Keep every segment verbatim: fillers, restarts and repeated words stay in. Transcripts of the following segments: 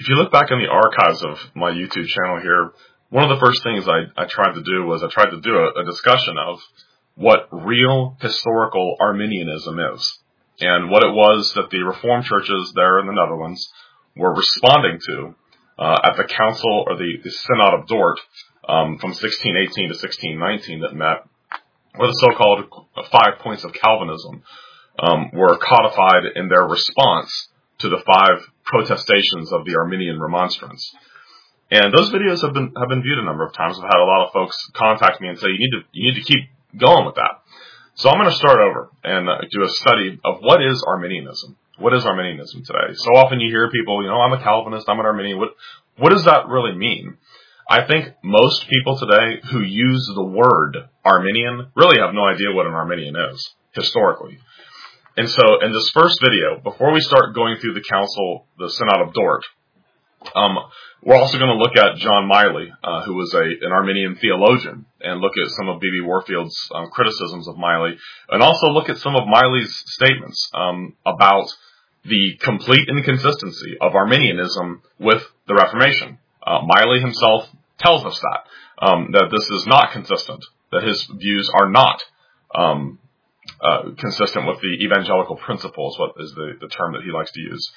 If you look back in the archives of my YouTube channel here, one of the first things I, I tried to do was I tried to do a, a discussion of what real historical Arminianism is and what it was that the Reformed churches there in the Netherlands were responding to uh, at the Council or the, the Synod of Dort um, from sixteen eighteen to sixteen nineteen that met, where the so-called five points of Calvinism um, were codified in their response to the five protestations of the Arminian Remonstrance. And those videos have been have been viewed a number of times. I've had a lot of folks contact me and say, you need to you need to keep going with that. So I'm going to start over and uh, do a study of what is Arminianism. What is Arminianism today? So often you hear people, you know, I'm a Calvinist, I'm an Arminian. What what does that really mean? I think most people today who use the word Arminian really have no idea what an Arminian is, historically. And so in this first video, before we start going through the council, the Synod of Dort, um, we're also going to look at John Miley, uh, who was a, an Arminian theologian, and look at some of B B Warfield's um, criticisms of Miley, and also look at some of Miley's statements um, about the complete inconsistency of Arminianism with the Reformation. Uh, Miley himself tells us that, um, that this is not consistent, that his views are not um, uh, consistent with the evangelical principles, what is the, the term that he likes to use.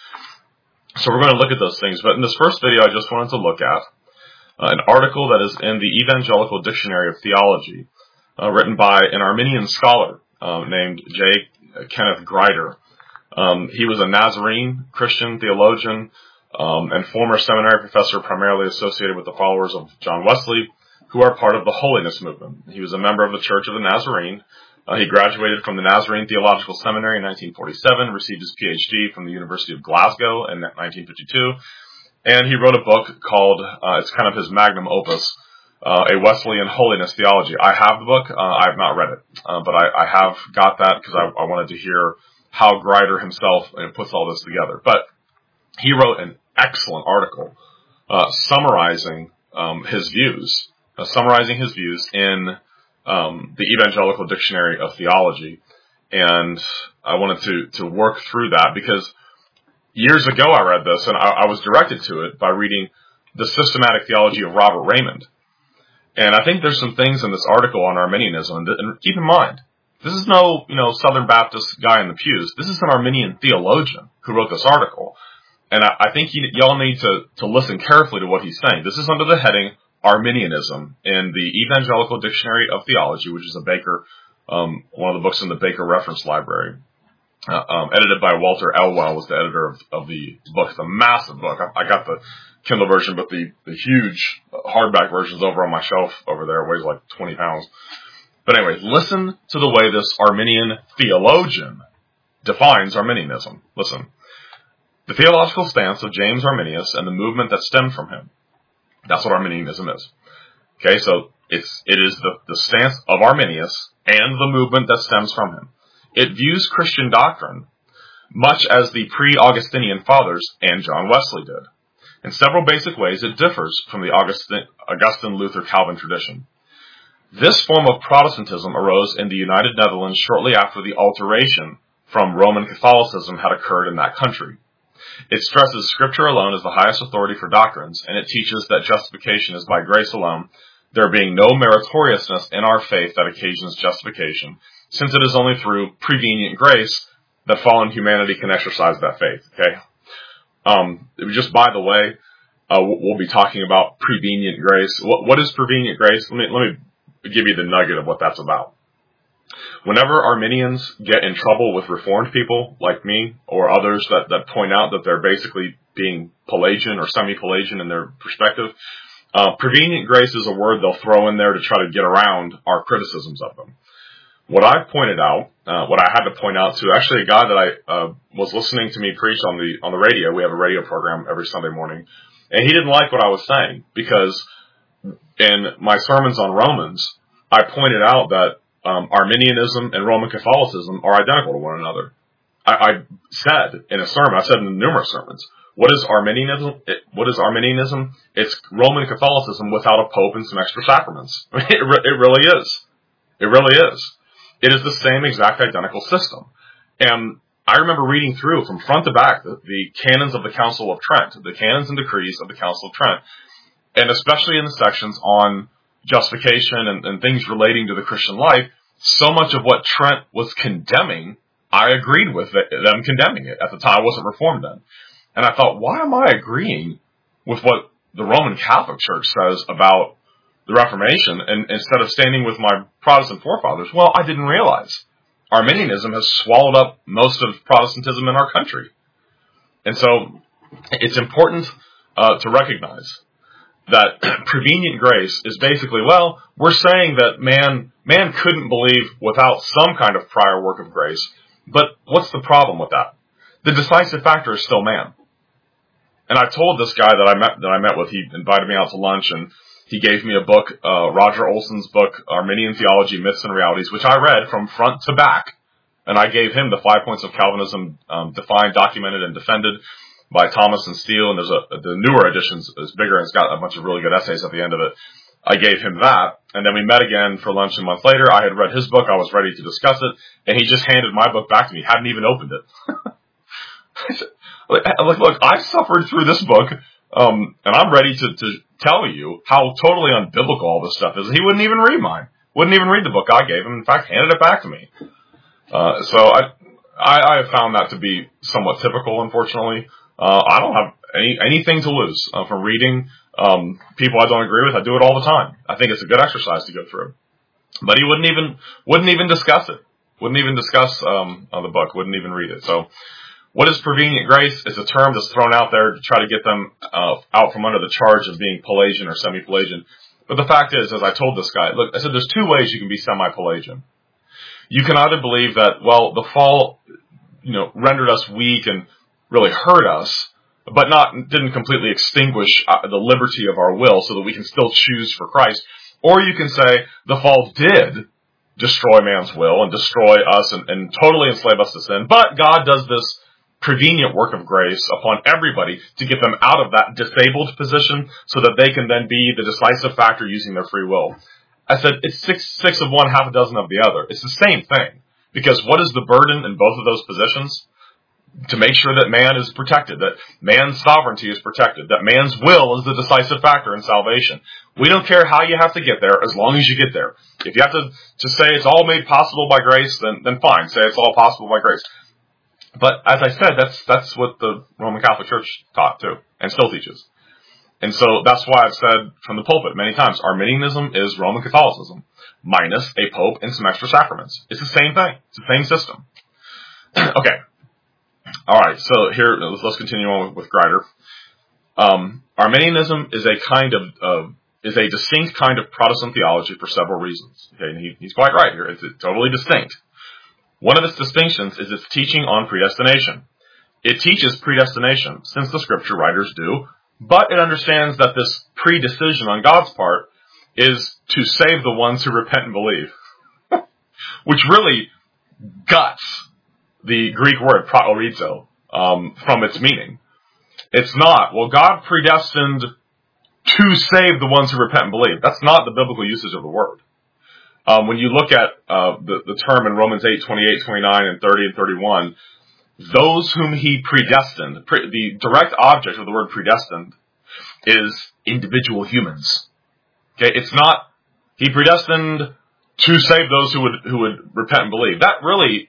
So we're going to look at those things, but in this first video I just wanted to look at uh, an article that is in the Evangelical Dictionary of Theology, uh, written by an Arminian scholar uh, named J. Kenneth Grider. Um, he was a Nazarene Christian theologian um, and former seminary professor primarily associated with the followers of John Wesley, who are part of the Holiness Movement. He was a member of the Church of the Nazarene. Uh, he graduated from the Nazarene Theological Seminary in nineteen forty-seven, received his P H D from the University of Glasgow in nineteen fifty-two, and he wrote a book called, uh, it's kind of his magnum opus, uh, A Wesleyan Holiness Theology. I have the book. Uh, I have not read it, uh, but I, I have got that because I, I wanted to hear how Grider himself uh, puts all this together. But he wrote an excellent article uh, summarizing um, his views, uh, summarizing his views in Um, the Evangelical Dictionary of Theology, and I wanted to to work through that because years ago I read this, and I, I was directed to it by reading The Systematic Theology of Robert Raymond. And I think there's some things in this article on Arminianism, and, and keep in mind, this is no you know Southern Baptist guy in the pews. This is an Arminian theologian who wrote this article, and I, I think y- y'all need to to listen carefully to what he's saying. This is under the heading Arminianism in the Evangelical Dictionary of Theology, which is a Baker, um, one of the books in the Baker Reference Library, uh, um, edited by Walter Elwell, was the editor of, of the book. It's a massive book. I, I got the Kindle version, but the, the huge hardback version is over on my shelf over there. It weighs like twenty pounds. But anyway, listen to the way this Arminian theologian defines Arminianism. Listen. The theological stance of James Arminius and the movement that stemmed from him. That's what Arminianism is. Okay, so it's it is the, the stance of Arminius and the movement that stems from him. It views Christian doctrine much as the pre-Augustinian fathers and John Wesley did. In several basic ways, it differs from the Augustine, Augustine Luther Calvin tradition. This form of Protestantism arose in the United Netherlands shortly after the alteration from Roman Catholicism had occurred in that country. It stresses Scripture alone as the highest authority for doctrines, and it teaches that justification is by grace alone, there being no meritoriousness in our faith that occasions justification, since it is only through prevenient grace that fallen humanity can exercise that faith. Okay. Um, just by the way, uh, we'll be talking about prevenient grace. What, what is prevenient grace? Let me let me give you the nugget of what that's about. Whenever Arminians get in trouble with Reformed people like me or others that, that point out that they're basically being Pelagian or semi-Pelagian in their perspective, uh, prevenient grace is a word they'll throw in there to try to get around our criticisms of them. What I've pointed out, uh, what I had to point out to actually a guy that I uh, was listening to me preach on the on the radio. We have a radio program every Sunday morning, and he didn't like what I was saying because in my sermons on Romans, I pointed out that Um, Arminianism and Roman Catholicism are identical to one another. I, I said in a sermon, I said in numerous sermons, what is Arminianism? It, what is Arminianism? It's Roman Catholicism without a pope and some extra sacraments. It, re- it really is. It really is. It is the same exact identical system. And I remember reading through from front to back the, the canons of the Council of Trent, the canons and decrees of the Council of Trent, and especially in the sections on justification and, and things relating to the Christian life, so much of what Trent was condemning, I agreed with them condemning it. At the time, I wasn't Reformed then. And I thought, why am I agreeing with what the Roman Catholic Church says about the Reformation and instead of standing with my Protestant forefathers? Well, I didn't realize Arminianism has swallowed up most of Protestantism in our country. And so it's important uh, to recognize that prevenient grace is basically, well, we're saying that man man couldn't believe without some kind of prior work of grace. But what's the problem with that? The decisive factor is still man. And I told this guy that I met that I met with, he invited me out to lunch, and he gave me a book, uh, Roger Olson's book, Arminian Theology, Myths and Realities, which I read from front to back. And I gave him the five points of Calvinism, um, defined, documented, and defended by Thomas and Steele. And there's a, the newer edition is bigger, and it's got a bunch of really good essays at the end of it. I gave him that. And then we met again for lunch a month later. I had read his book. I was ready to discuss it. And he just handed my book back to me. Hadn't even opened it. I said, look, look, I suffered through this book. Um, and I'm ready to, to tell you how totally unbiblical all this stuff is. He wouldn't even read mine. Wouldn't even read the book I gave him. In fact, handed it back to me. Uh, so I, I, I have found that to be somewhat typical, unfortunately. Uh, I don't have any, anything to lose uh, from reading, um, people I don't agree with. I do it all the time. I think it's a good exercise to go through. But he wouldn't even, wouldn't even discuss it. Wouldn't even discuss, um, uh, the book. Wouldn't even read it. So, what is prevenient grace? It's a term that's thrown out there to try to get them uh, out from under the charge of being Pelagian or semi-Pelagian. But the fact is, as I told this guy, look, I said there's two ways you can be semi-Pelagian. You can either believe that, well, the fall, you know, rendered us weak and really hurt us, but not didn't completely extinguish uh, the liberty of our will so that we can still choose for Christ. Or you can say the fall did destroy man's will and destroy us and, and totally enslave us to sin, but God does this prevenient work of grace upon everybody to get them out of that disabled position so that they can then be the decisive factor using their free will. I said, it's six, six of one, half a dozen of the other. It's the same thing. Because what is the burden in both of those positions? To make sure that man is protected, that man's sovereignty is protected, that man's will is the decisive factor in salvation. We don't care how you have to get there as long as you get there. If you have to, to say it's all made possible by grace, then, then fine, say it's all possible by grace. But as I said, that's that's what the Roman Catholic Church taught too, and still teaches. And so that's why I've said from the pulpit many times, Arminianism is Roman Catholicism, minus a pope and some extra sacraments. It's the same thing. It's the same system. Okay. All right, so here, let's, let's continue on with, with Grider. Um, Arminianism is a kind of, uh, is a distinct kind of Protestant theology for several reasons. Okay, and he, he's quite right here. It's totally distinct. One of its distinctions is its teaching on predestination. It teaches predestination, since the scripture writers do, but it understands that this pre-decision on God's part is to save the ones who repent and believe. Which really guts the Greek word proorizo um, from its meaning. It's not, well, God predestined to save the ones who repent and believe. That's not the biblical usage of the word. Um, when you look at uh, the, the term in Romans eight, twenty-eight, twenty-nine, and thirty and thirty-one, those whom he predestined, pre- the direct object of the word predestined is individual humans. Okay, it's not, he predestined to save those who would who would repent and believe. That really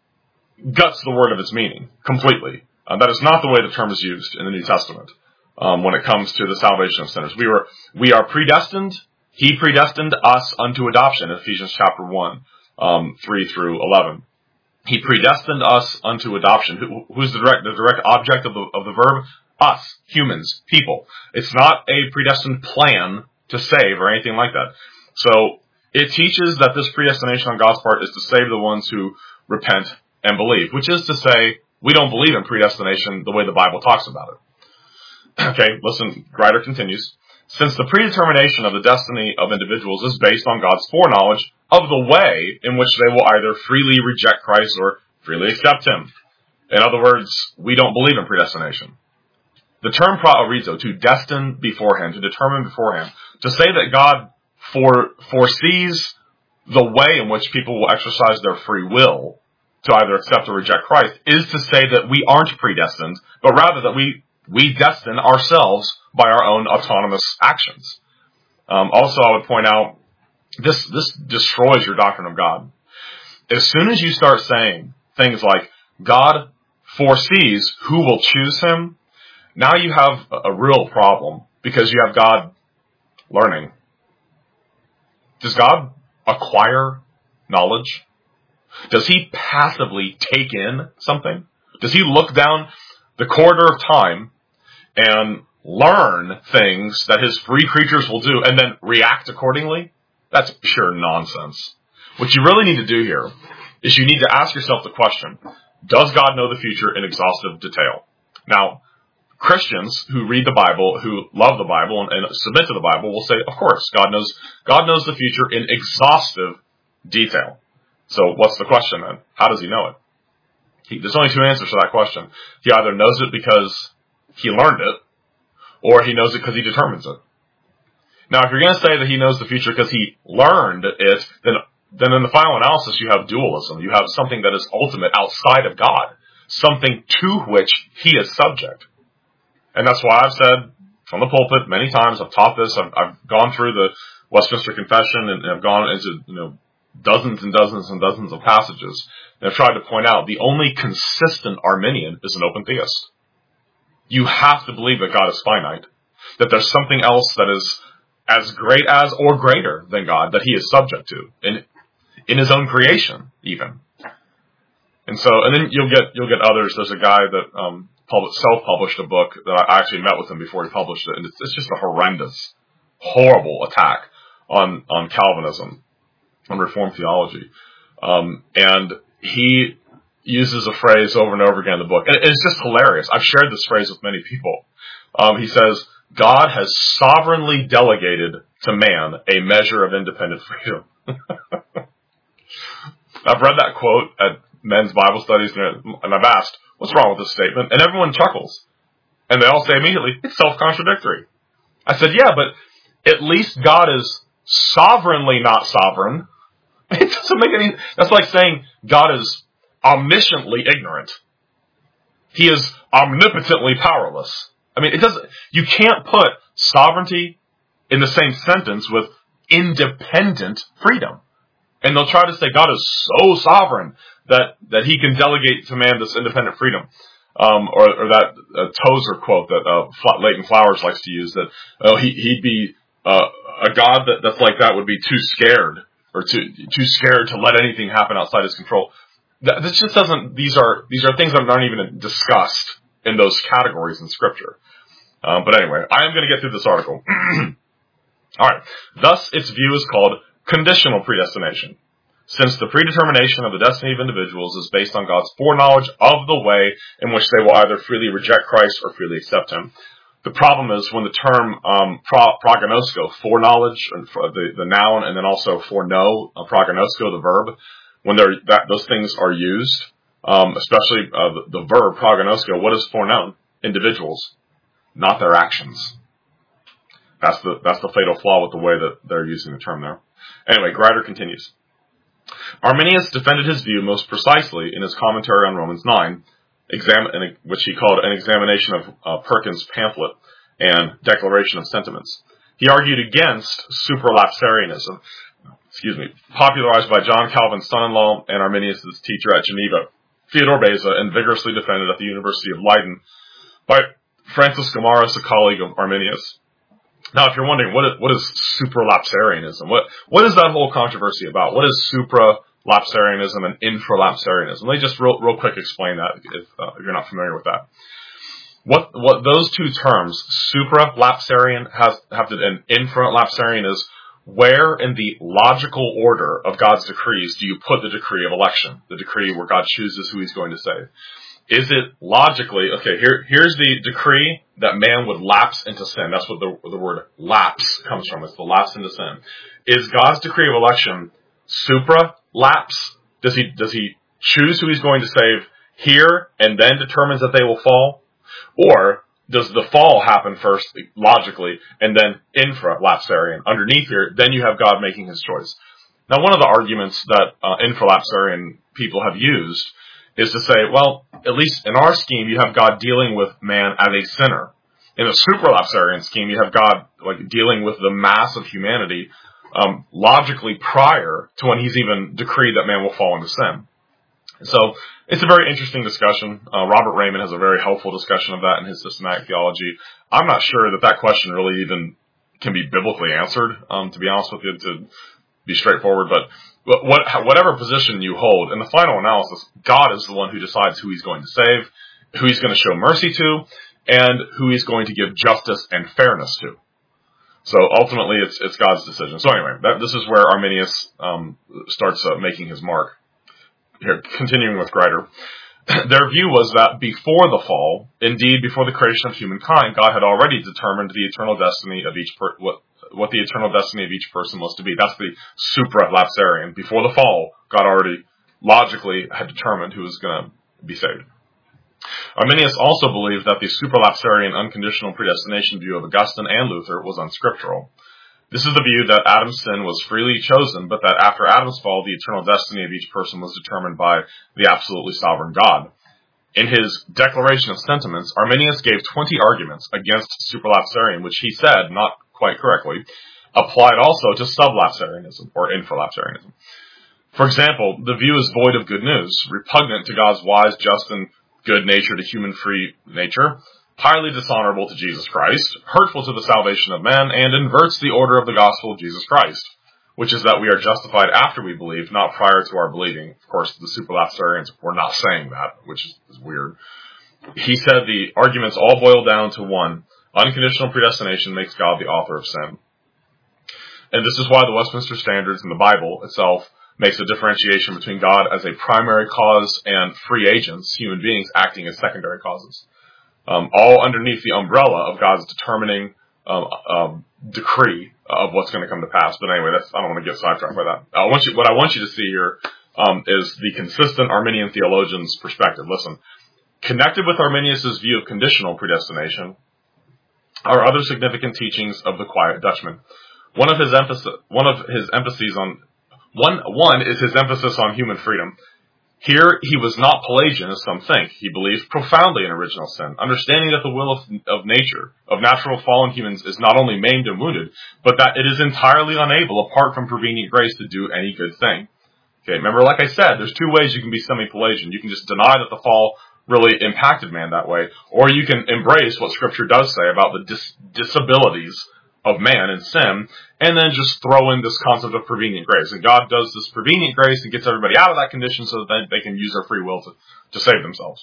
guts the word of its meaning completely. Uh, that is not the way the term is used in the New Testament um, when it comes to the salvation of sinners. We were we are predestined. He predestined us unto adoption, Ephesians chapter one, um, three through eleven. He predestined us unto adoption. Who, who's the direct, the direct object of the, of the verb? Us, humans, people. It's not a predestined plan to save or anything like that. So it teaches that this predestination on God's part is to save the ones who repent and believe, which is to say, we don't believe in predestination the way the Bible talks about it. Okay, listen, Grider continues. Since the predetermination of the destiny of individuals is based on God's foreknowledge of the way in which they will either freely reject Christ or freely accept Him. In other words, we don't believe in predestination. The term proorizo, to destine beforehand, to determine beforehand, to say that God fore, foresees the way in which people will exercise their free will, to either accept or reject Christ is to say that we aren't predestined, but rather that we, we destine ourselves by our own autonomous actions. Um, also, I would point out, this, this destroys your doctrine of God. As soon as you start saying things like, God foresees who will choose him, now you have a real problem, because you have God learning. Does God acquire knowledge? Does he passively take in something? Does he look down the corridor of time and learn things that his free creatures will do and then react accordingly? That's pure nonsense. What you really need to do here is you need to ask yourself the question, does God know the future in exhaustive detail? Now, Christians who read the Bible, who love the Bible and, and submit to the Bible will say, of course, God knows, God knows the future in exhaustive detail. So what's the question then? How does he know it? He, there's only two answers to that question. He either knows it because he learned it, or he knows it because he determines it. Now, if you're going to say that he knows the future because he learned it, then, then in the final analysis you have dualism. You have something that is ultimate outside of God, something to which he is subject. And that's why I've said from the pulpit many times, I've taught this, I've, I've gone through the Westminster Confession and I've gone into, you know, dozens and dozens and dozens of passages. And I've tried to point out the only consistent Arminian is an open theist. You have to believe that God is finite, that there's something else that is as great as or greater than God that he is subject to in, in his own creation, even. And so, and then you'll get, you'll get others. There's a guy that, um, self-published a book that I actually met with him before he published it, and it's, it's just a horrendous, horrible attack on, on Calvinism, on Reformed theology. Um, and he uses a phrase over and over again in the book, and it's just hilarious. I've shared this phrase with many people. Um, he says, God has sovereignly delegated to man a measure of independent freedom. I've read that quote at men's Bible studies, and I've asked, what's wrong with this statement? And everyone chuckles. And they all say immediately, it's self-contradictory. I said, yeah, but at least God is sovereignly not sovereign. It doesn't make any, that's like saying God is omnisciently ignorant. He is omnipotently powerless. I mean, it doesn't, you can't put sovereignty in the same sentence with independent freedom. And they'll try to say God is so sovereign that, that he can delegate to man this independent freedom. Um, or, or that uh, Tozer quote that uh, Leighton Flowers likes to use, that oh, he, he'd be uh, a God that, that's like that would be too scared or too too scared to let anything happen outside his control. That, this just doesn't. These are these are things that aren't even discussed in those categories in Scripture. Um, but anyway, I am going to get through this article. All right. Thus, its view is called conditional predestination, since the predetermination of the destiny of individuals is based on God's foreknowledge of the way in which they will either freely reject Christ or freely accept him. The problem is when the term um, pro- prognosko, foreknowledge, and for the, the noun, and then also foreknow, uh, prognosko, the verb, when they're, that, those things are used, um, especially uh, the, the verb prognosko, what is foreknown? Individuals, not their actions. That's the that's the fatal flaw with the way that they're using the term there. Anyway, Grider continues. Arminius defended his view most precisely in his commentary on Romans nine, exam- which he called an examination of uh, Perkins' pamphlet and Declaration of Sentiments. He argued against supralapsarianism, excuse me, popularized by John Calvin's son-in-law and Arminius' teacher at Geneva, Theodore Beza, and vigorously defended at the University of Leiden by Francis Gomarus, a colleague of Arminius. Now, if you're wondering, what is, what is supralapsarianism? What, what is that whole controversy about? What is supralapsarianism and infralapsarianism? Let me just real, real quick explain that if, uh, if you're not familiar with that. What, what those two terms, supralapsarian has, have to, and infralapsarian is where in the logical order of God's decrees do you put the decree of election, the decree where God chooses who he's going to save? Is it logically, okay, here, here's the decree that man would lapse into sin. That's what the, the word lapse comes from. It's the lapse into sin. Is God's decree of election supra-lapse? Does he, does he choose who he's going to save here and then determines that they will fall? Or does the fall happen first, logically, and then infra-lapsarian, underneath here, then you have God making his choice? Now, one of the arguments that uh, infralapsarian people have used is to say, well, at least in our scheme, you have God dealing with man as a sinner. In the supralapsarian scheme, you have God like dealing with the mass of humanity um, logically prior to when he's even decreed that man will fall into sin. So it's a very interesting discussion. Uh, Robert Raymond has a very helpful discussion of that in his systematic theology. I'm not sure that that question really even can be biblically answered, um, to be honest with you, to be straightforward. But what, whatever position you hold, in the final analysis, God is the one who decides who he's going to save, who he's going to show mercy to, and who he's going to give justice and fairness to. So ultimately, it's it's God's decision. So anyway, that, this is where Arminius um, starts uh, making his mark. Here, continuing with Grider. Their view was that before the fall, indeed before the creation of humankind, God had already determined the eternal destiny of each per, what what the eternal destiny of each person was to be. That's the supralapsarian. Before the fall, God already logically had determined who was going to be saved. Arminius also believed that the supralapsarian unconditional predestination view of Augustine and Luther was unscriptural. This is the view that Adam's sin was freely chosen, but that after Adam's fall, the eternal destiny of each person was determined by the absolutely sovereign God. In his Declaration of Sentiments, Arminius gave twenty arguments against supralapsarian, which he said, not quite correctly, applied also to sublapsarianism, or infralapsarianism. For example, the view is void of good news, repugnant to God's wise, just, and good nature to human free nature, highly dishonorable to Jesus Christ, hurtful to the salvation of men, and inverts the order of the gospel of Jesus Christ, which is that we are justified after we believe, not prior to our believing. Of course, the supralapsarians were not saying that, which is, is weird. He said the arguments all boil down to one: unconditional predestination makes God the author of sin. And this is why the Westminster Standards and the Bible itself makes a differentiation between God as a primary cause and free agents, human beings acting as secondary causes. Um, all underneath the umbrella of God's determining um, um, decree of what's going to come to pass. But anyway, that's, I don't want to get sidetracked by that. I want you, what I want you to see here um, is the consistent Arminian theologian's perspective. Listen, connected with Arminius' view of conditional predestination are other significant teachings of the Quiet Dutchman. One of his emphasis, one of his emphases on one one is his emphasis on human freedom. Here, he was not Pelagian, as some think. He believed profoundly in original sin, understanding that the will of, of nature, of natural fallen humans, is not only maimed and wounded, but that it is entirely unable, apart from prevenient grace, to do any good thing. Okay, remember, like I said, there's two ways you can be semi-Pelagian. You can just deny that the fall really impacted man that way, or you can embrace what Scripture does say about the dis- disabilities of man and sin, and then just throw in this concept of prevenient grace. And God does this prevenient grace and gets everybody out of that condition so that they can use their free will to, to save themselves.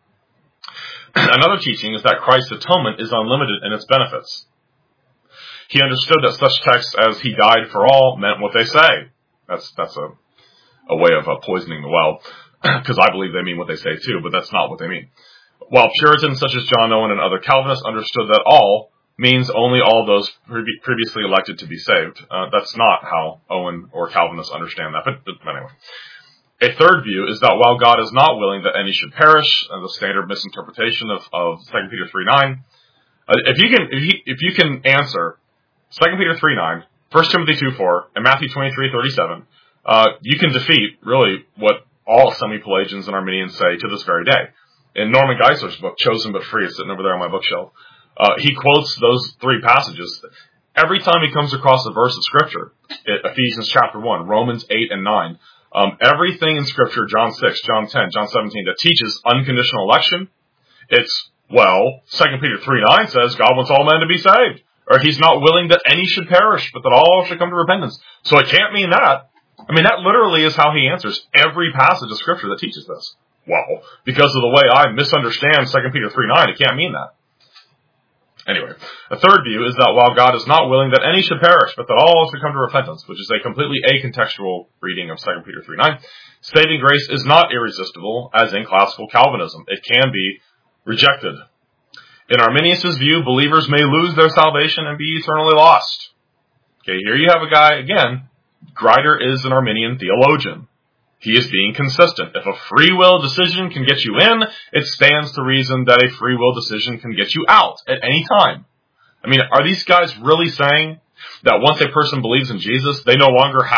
Another teaching is that Christ's atonement is unlimited in its benefits. He understood that such texts as "He died for all" meant what they say. That's that's a, a way of uh, poisoning the well, because I believe they mean what they say too, but that's not what they mean. While Puritans such as John Owen and other Calvinists understood that all means only all those pre- previously elected to be saved. Uh, that's not how Owen or Calvinists understand that, but, but anyway. A third view is that while God is not willing that any should perish, uh, the standard misinterpretation of, of Second Peter three nine, uh, if you can if you, if you can answer Second Peter three nine, First Timothy two four, and Matthew twenty-three thirty-seven, uh, you can defeat really what all semi-Pelagians and Arminians say to this very day. In Norman Geisler's book, Chosen but Free, it's sitting over there on my bookshelf, Uh, he quotes those three passages. Every time he comes across a verse of Scripture, Ephesians chapter one, Romans eight and nine, um, everything in Scripture, John six, John ten, John seventeen, that teaches unconditional election, it's, well, Second Peter three nine says God wants all men to be saved. Or he's not willing that any should perish, but that all should come to repentance. So it can't mean that. I mean, that literally is how he answers every passage of Scripture that teaches this. Well, because of the way I misunderstand Second Peter three nine, it can't mean that. Anyway, a third view is that while God is not willing that any should perish, but that all should come to repentance, which is a completely acontextual reading of Second Peter three nine, saving grace is not irresistible, as in classical Calvinism. It can be rejected. In Arminius' view, believers may lose their salvation and be eternally lost. Okay, here you have a guy, again, Grider is an Arminian theologian. He is being consistent. If a free will decision can get you in, it stands to reason that a free will decision can get you out at any time. I mean, are these guys really saying that once a person believes in Jesus, they no longer have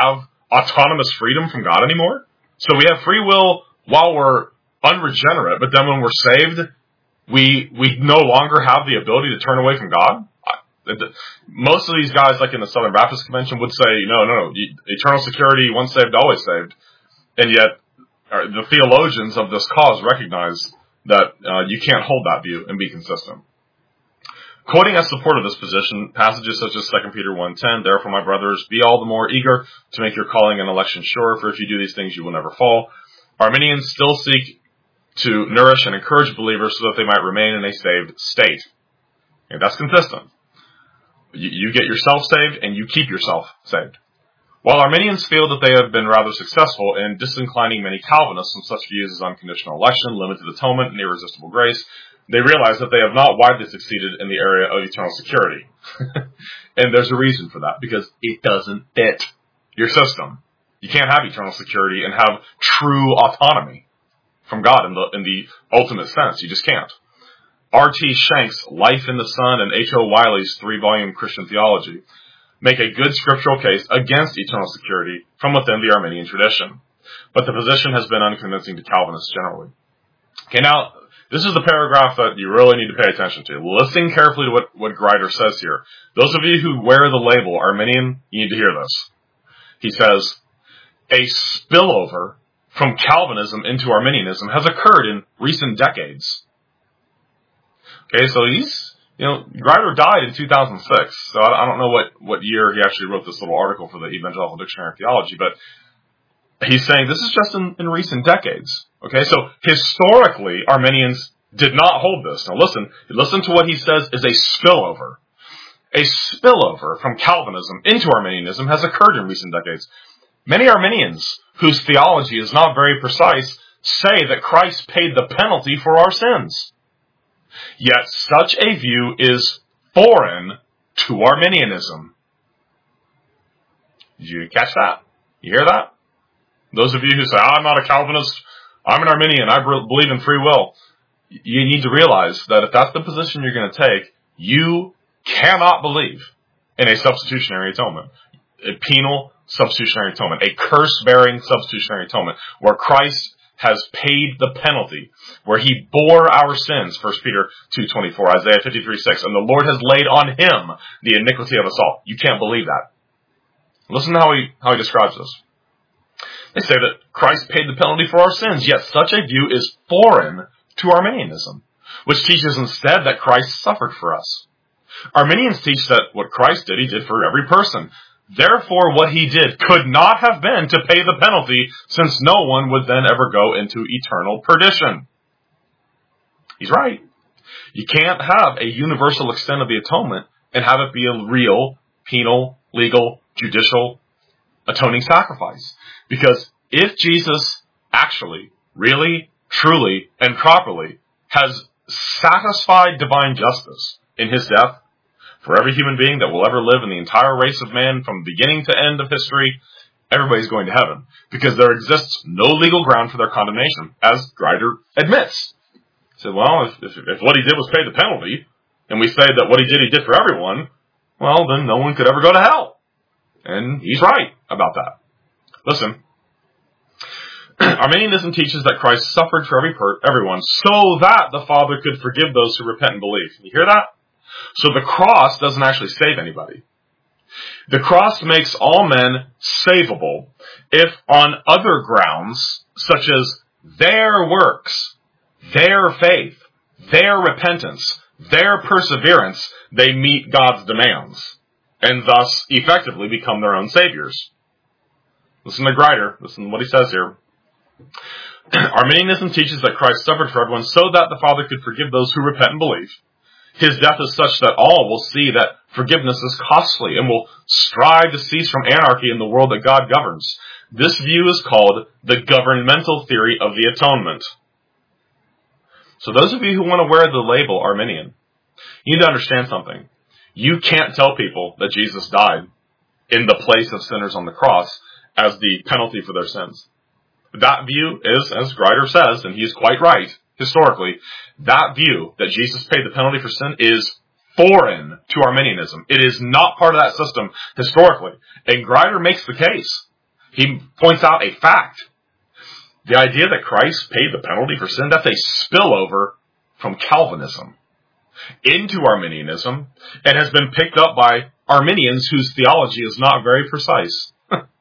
autonomous freedom from God anymore? So we have free will while we're unregenerate, but then when we're saved, we we no longer have the ability to turn away from God? Most of these guys, like in the Southern Baptist Convention, would say, no, no, no, eternal security, once saved, always saved. And yet, the theologians of this cause recognize that uh, you can't hold that view and be consistent. Quoting as support of this position, passages such as Second Peter one ten, therefore, my brothers, be all the more eager to make your calling and election sure, for if you do these things, you will never fall. Arminians still seek to nourish and encourage believers so that they might remain in a saved state. And that's consistent. You, you get yourself saved, and you keep yourself saved. While Arminians feel that they have been rather successful in disinclining many Calvinists from such views as unconditional election, limited atonement, and irresistible grace, they realize that they have not widely succeeded in the area of eternal security. And there's a reason for that, because it doesn't fit your system. You can't have eternal security and have true autonomy from God in the, in the ultimate sense. You just can't. R T Shank's Life in the Sun and H O Wiley's three-volume Christian Theology make a good scriptural case against eternal security from within the Arminian tradition. But the position has been unconvincing to Calvinists generally. Okay, now, this is the paragraph that you really need to pay attention to. Listen carefully to what, what Grider says here. Those of you who wear the label Arminian, you need to hear this. He says, a spillover from Calvinism into Arminianism has occurred in recent decades. Okay, so he's, you know, Grider died in two thousand six, so I don't know what, what year he actually wrote this little article for the Evangelical Dictionary of Theology, but he's saying this is just in, in recent decades. Okay, so historically, Arminians did not hold this. Now listen, listen to what he says is a spillover. A spillover from Calvinism into Arminianism has occurred in recent decades. Many Arminians, whose theology is not very precise, say that Christ paid the penalty for our sins. Yet such a view is foreign to Arminianism. Did you catch that? You hear that? Those of you who say, I'm not a Calvinist, I'm an Arminian, I believe in free will. You need to realize that if that's the position you're going to take, you cannot believe in a substitutionary atonement. A penal substitutionary atonement. A curse-bearing substitutionary atonement. Where Christ has paid the penalty. Where he bore our sins. First Peter two twenty-four, Isaiah fifty-three six. And the Lord has laid on him the iniquity of us all. You can't believe that. Listen to how he, how he describes this. They say that Christ paid the penalty for our sins, yet such a view is foreign to Arminianism, which teaches instead that Christ suffered for us. Arminians teach that what Christ did, he did for every person. Therefore, what he did could not have been to pay the penalty, since no one would then ever go into eternal perdition. He's right. You can't have a universal extent of the atonement and have it be a real, penal, legal, judicial, atoning sacrifice. Because if Jesus actually, really, truly, and properly has satisfied divine justice in his death for every human being that will ever live in the entire race of man from beginning to end of history, everybody's going to heaven. Because there exists no legal ground for their condemnation, as Grider admits. He said, well, if, if, if what he did was pay the penalty, and we say that what he did, he did for everyone, well, then no one could ever go to hell. And he's right about that. Listen, Arminianism teaches that Christ suffered for every per- everyone so that the Father could forgive those who repent and believe. You hear that? So the cross doesn't actually save anybody. The cross makes all men savable if on other grounds, such as their works, their faith, their repentance, their perseverance, they meet God's demands, and thus effectively become their own saviors. Listen to Grider. Listen to what he says here. Arminianism teaches that Christ suffered for everyone so that the Father could forgive those who repent and believe. His death is such that all will see that forgiveness is costly and will strive to cease from anarchy in the world that God governs. This view is called the governmental theory of the atonement. So those of you who want to wear the label Arminian, you need to understand something. You can't tell people that Jesus died in the place of sinners on the cross as the penalty for their sins. That view is, as Grider says, and he's quite right, historically, that view that Jesus paid the penalty for sin is foreign to Arminianism. It is not part of that system historically. And Grider makes the case He points out a fact. The idea that Christ paid the penalty for sin, that's a spillover from Calvinism into Arminianism and has been picked up by Arminians whose theology is not very precise.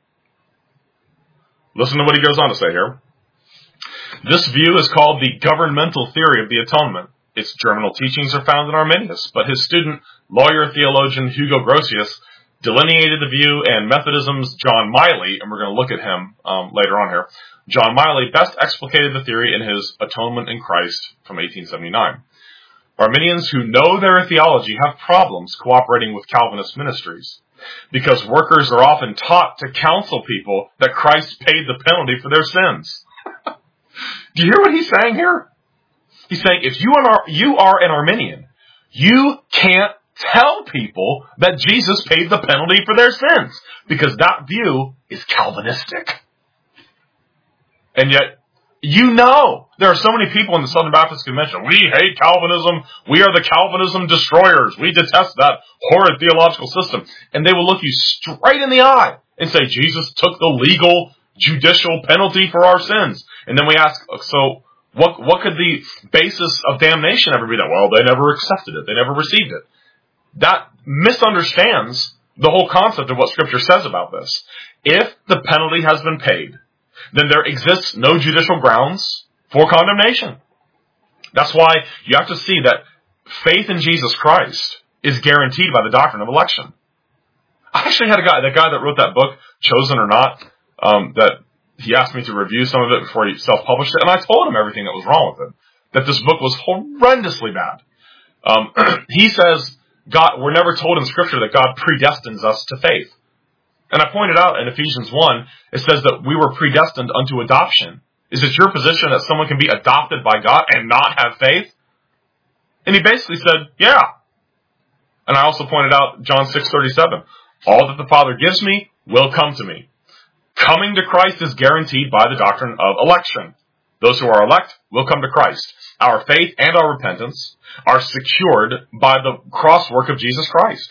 Listen to what he goes on to say here. This view is called the governmental theory of the atonement. Its germinal teachings are found in Arminius, but his student, lawyer, theologian Hugo Grotius delineated the view, and Methodism's John Miley, and we're going to look at him um, later on here, John Miley best explicated the theory in his Atonement in Christ from eighteen seventy-nine. Arminians who know their theology have problems cooperating with Calvinist ministries because workers are often taught to counsel people that Christ paid the penalty for their sins. Do you hear what he's saying here? He's saying if you are, you are an Arminian, you can't tell people that Jesus paid the penalty for their sins because that view is Calvinistic. And yet, you know, there are so many people in the Southern Baptist Convention. We hate Calvinism. We are the Calvinism destroyers. We detest that horrid theological system. And they will look you straight in the eye and say, Jesus took the legal, judicial penalty for our sins. And then we ask, so what, what could the basis of damnation ever be? That, well, they never accepted it. They never received it. That misunderstands the whole concept of what Scripture says about this. If the penalty has been paid, then there exists no judicial grounds for condemnation. That's why you have to see that faith in Jesus Christ is guaranteed by the doctrine of election. I actually had a guy, that guy that wrote that book, Chosen or Not, um, that he asked me to review some of it before he self-published it, and I told him everything that was wrong with it. That this book was horrendously bad. Um, he says, God, we're never told in Scripture that God predestines us to faith. And I pointed out in Ephesians one, it says that we were predestined unto adoption. Is it your position that someone can be adopted by God and not have faith? And he basically said, yeah. And I also pointed out John six thirty-seven. All that the Father gives me will come to me. Coming to Christ is guaranteed by the doctrine of election. Those who are elect will come to Christ. Our faith and our repentance are secured by the cross work of Jesus Christ.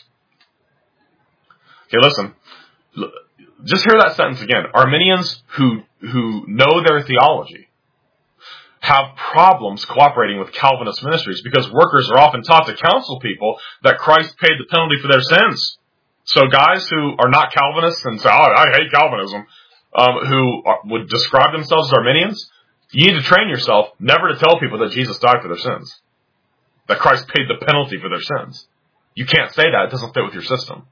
Okay, listen. Just hear that sentence again. Arminians who who know their theology have problems cooperating with Calvinist ministries because workers are often taught to counsel people that Christ paid the penalty for their sins. So guys who are not Calvinists and say, oh, I hate Calvinism, um, who are, would describe themselves as Arminians, you need to train yourself never to tell people that Jesus died for their sins, that Christ paid the penalty for their sins. You can't say that. It doesn't fit with your system.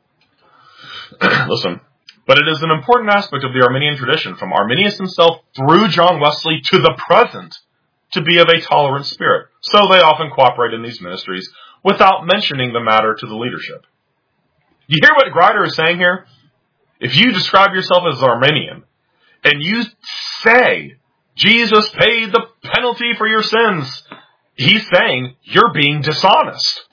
Listen, but it is an important aspect of the Arminian tradition from Arminius himself through John Wesley to the present to be of a tolerant spirit. So they often cooperate in these ministries without mentioning the matter to the leadership. You hear what Grider is saying here? If you describe yourself as Arminian and you say Jesus paid the penalty for your sins, he's saying you're being dishonest.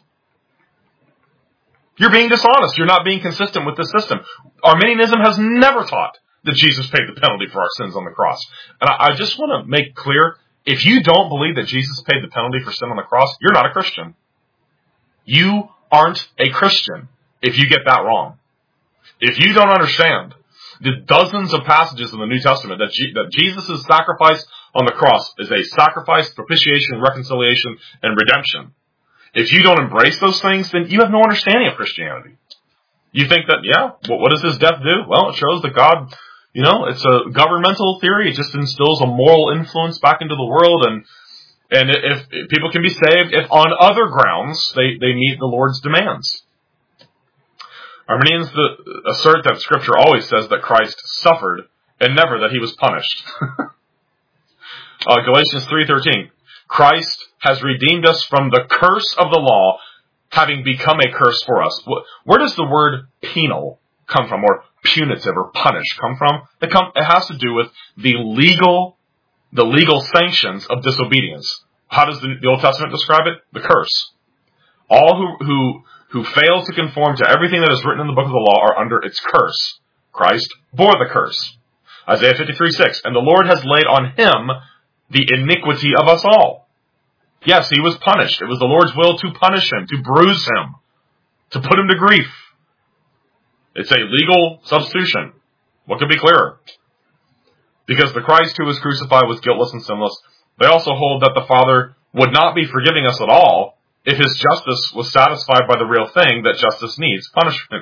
You're being dishonest. You're not being consistent with the system. Arminianism has never taught that Jesus paid the penalty for our sins on the cross. And I, I just want to make clear, if you don't believe that Jesus paid the penalty for sin on the cross, you're not a Christian. You aren't a Christian if you get that wrong. If you don't understand the dozens of passages in the New Testament that, G- that Jesus' sacrifice on the cross is a sacrifice, propitiation, reconciliation, and redemption. If you don't embrace those things, then you have no understanding of Christianity. You think that, yeah, what, what does his death do? Well, it shows that God, you know, it's a governmental theory. It just instills a moral influence back into the world. And and if, if people can be saved, if on other grounds they, they meet the Lord's demands. Arminians the, assert that Scripture always says that Christ suffered and never that he was punished. uh, Galatians three thirteen. Christ has redeemed us from the curse of the law, having become a curse for us. Where does the word penal come from, or punitive or punish come from? It, come, it has to do with the legal, the legal sanctions of disobedience. How does the, the Old Testament describe it? The curse. All who, who, who fail to conform to everything that is written in the book of the law are under its curse. Christ bore the curse. Isaiah fifty-three six. And the Lord has laid on him the iniquity of us all. Yes, he was punished. It was the Lord's will to punish him, to bruise him, to put him to grief. It's a legal substitution. What could be clearer? Because the Christ who was crucified was guiltless and sinless, they also hold that the Father would not be forgiving us at all if his justice was satisfied by the real thing that justice needs, punishment.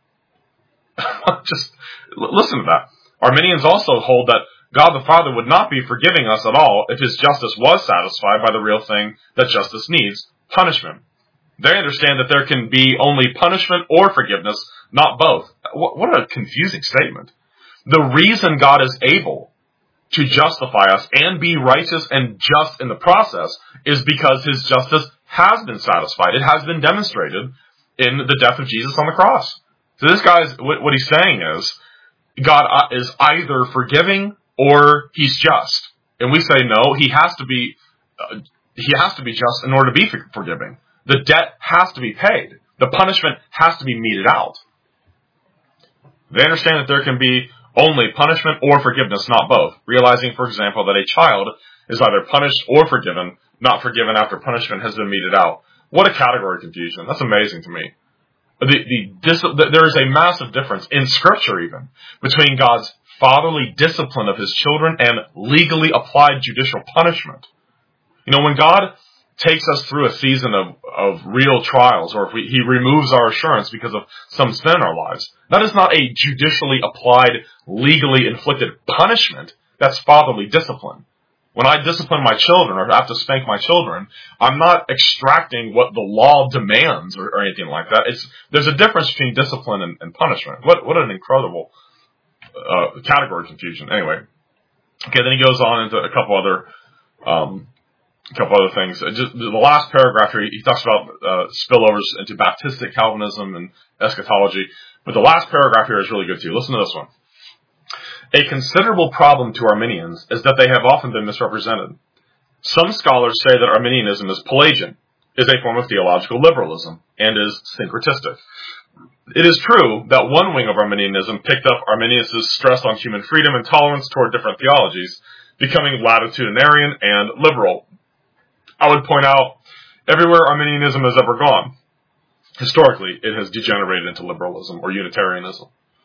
Just listen to that. Arminians also hold that God the Father would not be forgiving us at all if his justice was satisfied by the real thing that justice needs, punishment. They understand that there can be only punishment or forgiveness, not both. What a confusing statement. The reason God is able to justify us and be righteous and just in the process is because his justice has been satisfied. It has been demonstrated in the death of Jesus on the cross. So this guy's, what he's saying is, God is either forgiving or he's just. And we say no, he has to be, uh, he has to be just in order to be forgiving. The debt has to be paid. The punishment has to be meted out. They understand that there can be only punishment or forgiveness, not both. Realizing, for example, that a child is either punished or forgiven, not forgiven after punishment has been meted out. What a category of confusion. That's amazing to me. The, the, dis, the, there is a massive difference in Scripture even between God's fatherly discipline of his children and legally applied judicial punishment. You know, when God takes us through a season of, of real trials, or if we, he removes our assurance because of some sin in our lives, that is not a judicially applied, legally inflicted punishment. That's fatherly discipline. When I discipline my children or have to spank my children, I'm not extracting what the law demands or, or anything like that. It's, there's a difference between discipline and, and punishment. What, what an incredible uh, category of confusion. Anyway, okay, then he goes on into a couple other, um, a couple other things. Just the last paragraph here, he talks about uh, spillovers into Baptistic Calvinism and eschatology. But the last paragraph here is really good too. Listen to this one. A considerable problem to Arminians is that they have often been misrepresented. Some scholars say that Arminianism is Pelagian, is a form of theological liberalism, and is syncretistic. It is true that one wing of Arminianism picked up Arminius' stress on human freedom and tolerance toward different theologies, becoming latitudinarian and liberal. I would point out, everywhere Arminianism has ever gone, historically, it has degenerated into liberalism or Unitarianism.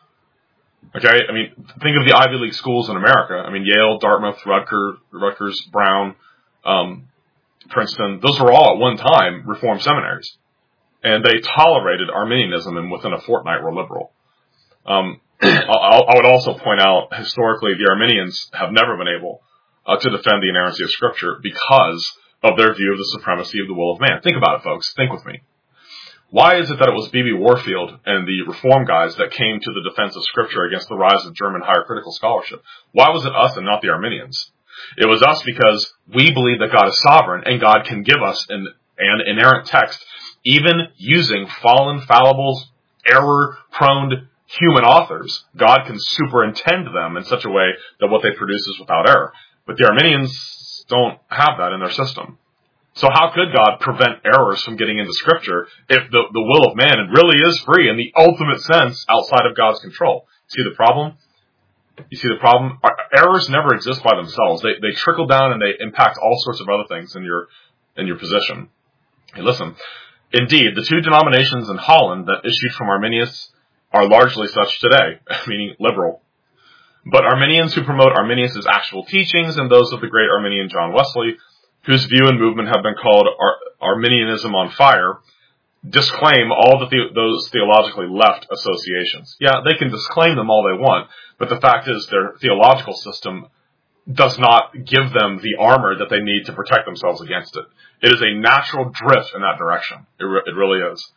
Okay, I mean, think of the Ivy League schools in America. I mean, Yale, Dartmouth, Rutgers, Rutgers, Brown, um, Princeton. Those were all at one time Reformed seminaries, and they tolerated Arminianism, and within a fortnight were liberal. Um, I would also point out, historically, the Arminians have never been able uh, to defend the inerrancy of Scripture because of their view of the supremacy of the will of man. Think about it, folks. Think with me. Why is it that it was B B Warfield and the Reform guys that came to the defense of Scripture against the rise of German higher critical scholarship? Why was it us and not the Arminians? It was us because we believe that God is sovereign and God can give us an, an inerrant text, even using fallen, fallible, error-prone human authors. God can superintend them in such a way that what they produce is without error. But the Arminians don't have that in their system. So how could God prevent errors from getting into Scripture if the, the will of man really is free in the ultimate sense outside of God's control? See the problem? You see the problem? Errors never exist by themselves. They they trickle down and they impact all sorts of other things in your in your position. Hey, listen. Indeed, the two denominations in Holland that issued from Arminius are largely such today, meaning liberal. But Arminians who promote Arminius' actual teachings and those of the great Arminian John Wesley, whose view and movement have been called Ar- Arminianism on fire, disclaim all the, the those theologically left associations. Yeah, they can disclaim them all they want, but the fact is their theological system does not give them the armor that they need to protect themselves against it. It is a natural drift in that direction. It, re- it really is.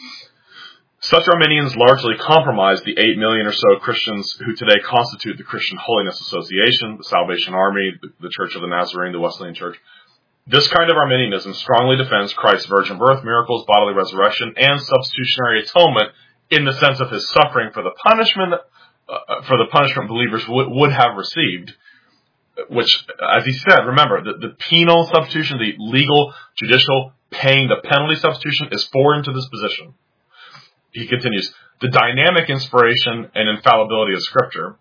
Such Arminians largely comprise the eight million or so Christians who today constitute the Christian Holiness Association, the Salvation Army, the, the Church of the Nazarene, the Wesleyan Church. This kind of Arminianism strongly defends Christ's virgin birth, miracles, bodily resurrection, and substitutionary atonement in the sense of his suffering for the punishment uh, for the punishment believers would, would have received. Which, as he said, remember, the, the penal substitution, the legal, judicial, paying the penalty substitution is foreign to this position. He continues, the dynamic inspiration and infallibility of Scripture.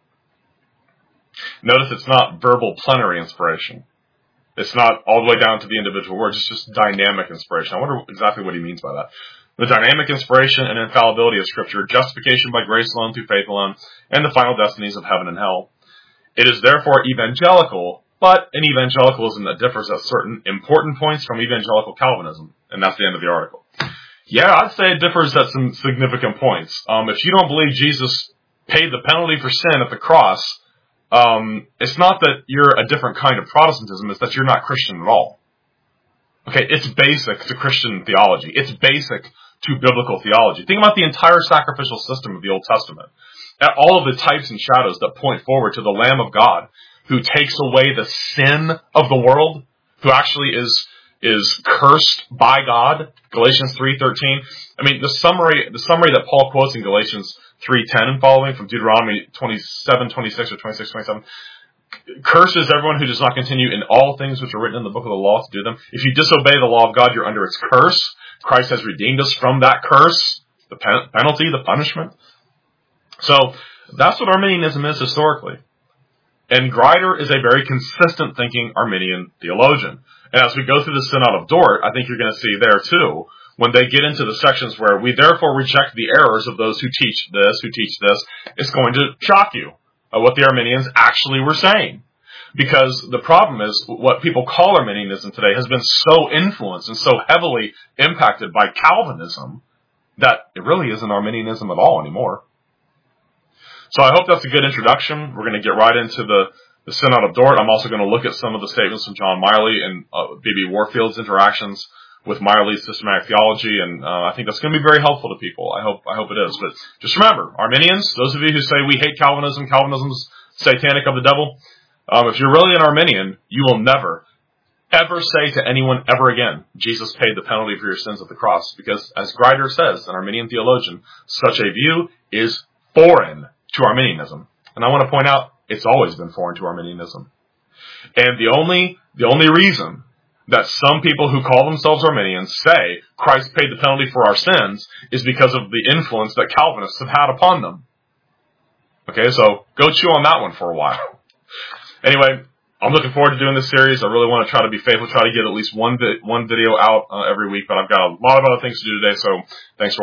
Notice it's not verbal plenary inspiration. It's not all the way down to the individual words. It's just dynamic inspiration. I wonder exactly what he means by that. the dynamic inspiration and infallibility of Scripture, justification by grace alone through faith alone, and the final destinies of heaven and hell. It is therefore evangelical, but an evangelicalism that differs at certain important points from evangelical Calvinism. And that's the end of the article. Yeah, I'd say it differs at some significant points. Um, if you don't believe Jesus paid the penalty for sin at the cross, um, it's not that you're a different kind of Protestantism, it's that you're not Christian at all. Okay, it's basic to Christian theology. It's basic to biblical theology. Think about the entire sacrificial system of the Old Testament. At all of the types and shadows that point forward to the Lamb of God who takes away the sin of the world, who actually is is cursed by God. Galatians three thirteen. I mean, the summary the summary that Paul quotes in Galatians three ten and following from Deuteronomy twenty-seven twenty-six or twenty-six twenty-seven. Curses everyone who does not continue in all things which are written in the book of the law to do them. If you disobey the law of God, you're under its curse. Christ has redeemed us from that curse, the pen- penalty, the punishment. So that's what Arminianism is historically. And Grider is a very consistent thinking Arminian theologian. And as we go through the Synod of Dort, I think you're going to see there too, when they get into the sections where we therefore reject the errors of those who teach this, who teach this, it's going to shock you at what the Arminians actually were saying. Because the problem is, what people call Arminianism today has been so influenced and so heavily impacted by Calvinism that it really isn't Arminianism at all anymore. So I hope that's a good introduction. We're going to get right into the, the Synod of Dort. I'm also going to look at some of the statements from John Miley and uh, B B Warfield's interactions with Miley's systematic theology, and uh, I think that's going to be very helpful to people. I hope I hope it is. But just remember, Arminians, those of you who say we hate Calvinism, Calvinism's satanic of the devil, um, if you're really an Arminian, you will never, ever say to anyone ever again, Jesus paid the penalty for your sins at the cross. Because as Grider says, an Arminian theologian, such a view is foreign to Arminianism. And I want to point out, it's always been foreign to Arminianism. And the only, the only reason that some people who call themselves Arminians say Christ paid the penalty for our sins is because of the influence that Calvinists have had upon them. Okay, so go chew on that one for a while. Anyway, I'm looking forward to doing this series. I really want to try to be faithful, try to get at least one vi- one video out uh, every week, but I've got a lot of other things to do today, so thanks for